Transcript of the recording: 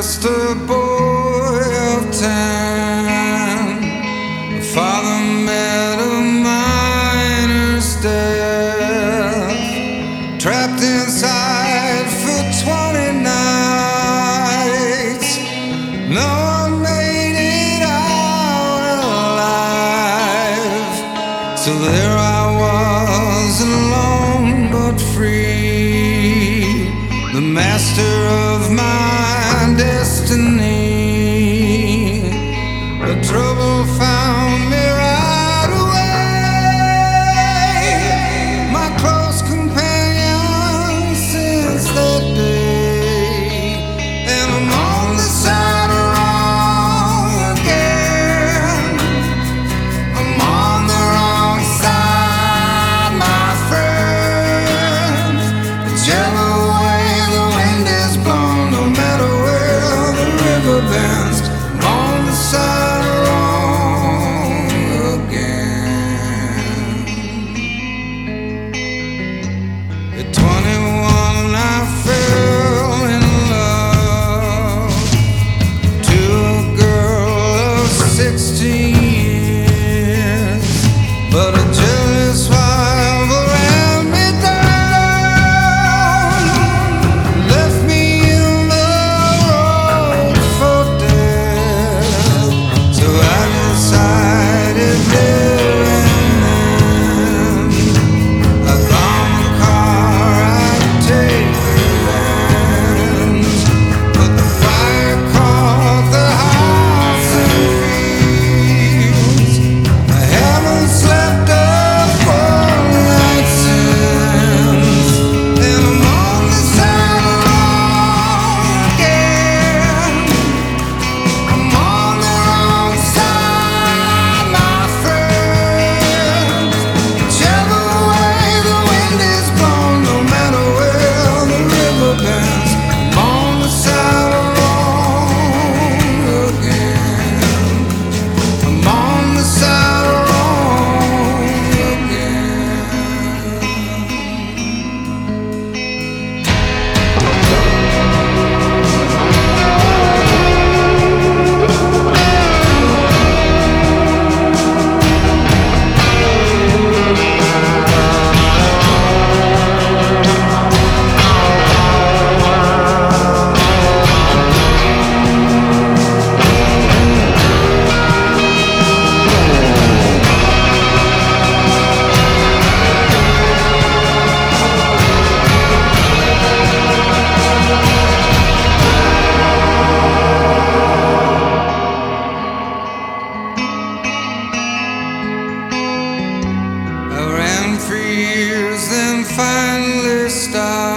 just a boy of 10. My father met a miner's death, trapped inside for 20 nights. No one made it out alive. So there I was, alone but free, the master of my destiny. The trouble found me right away, my close companion since that day. And I'm on the side of wrong again. I'm on the wrong side, my friend. Whichever way the wind is blown, no matter where the river bends, I'm on the side of wrong again. At 21 I fell in love to a girl of 16 years, but a jealous rival ran me down, left me in the road for dead. So I decided there and then I'd bomb the car, I'd take revenge. But the fire caught the house and fields. I haven't slept a full night since, and I'm on the side of wrong again. I'm on the wrong side, my friend. Whichever way the wind is blown, no matter where the river bends, I'm on the side of wrong again. I'm on the side of wrong again. I ran for years, then finally stopped.